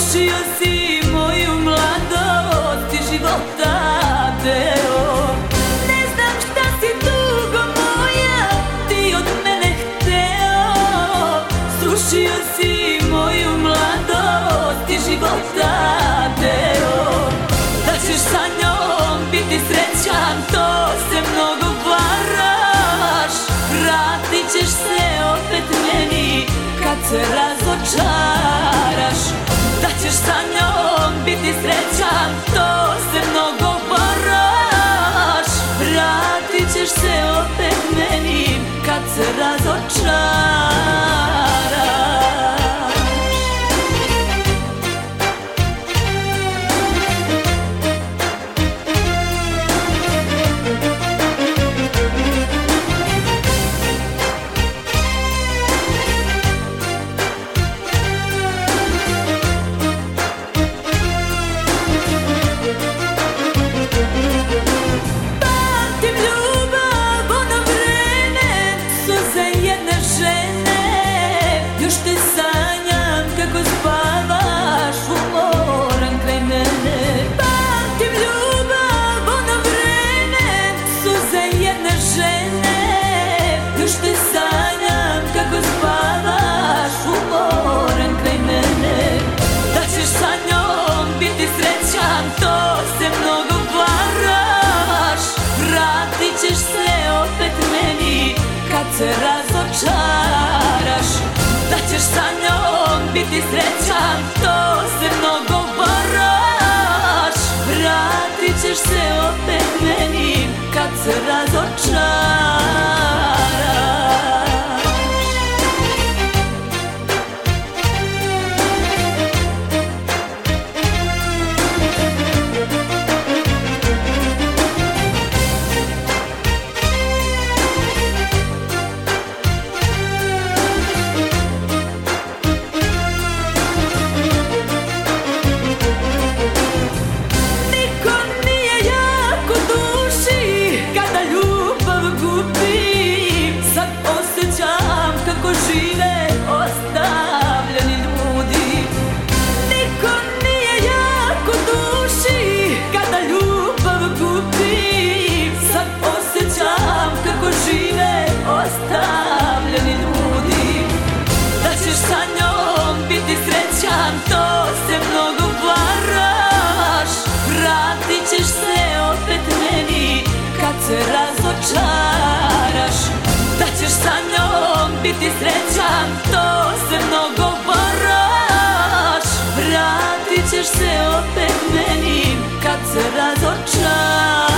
Srušio si moju mladost i života deo. Ne znam šta si tugo moja ti od mene hteo. Srušio si moju mladost i života deo. Da ćeš sa njom biti srećan, to se mnogo varaš. Vratit ćeš se opet meni kad se razočaraš. Da ćeš sa njom biti srećan, to se mnogo varaš. Vratit ćeš se opet meni kad se razočaraš. Još te sanjam kako spavaš umoran kraj mene. Pamtim ljubav, ono vreme, suze jedne žene. Još te sanjam kako spavaš umoran kraj mene. Da ćeš sa njom biti srećan, to se mnogo varaš. Vratit ćeš se opet meni kad se razočaraš. Da ćeš sa njom biti srećan, to se mnogo varaš. Vratit ćeš se opet meni kad se razočaraš. Žive ostavljeni ljudi. Niko nije jak u duši kada ljubav gubi. Sad osjećam kako žive ostavljeni ljudi. Da ćeš sa njom biti srećan, to se mnogo varaš. Vratit ćeš se opet meni kad se razočaraš. Da ćeš sa njom biti srećan, to se mnogo varaš. Vratit ćeš se opet meni kad se razočaraš.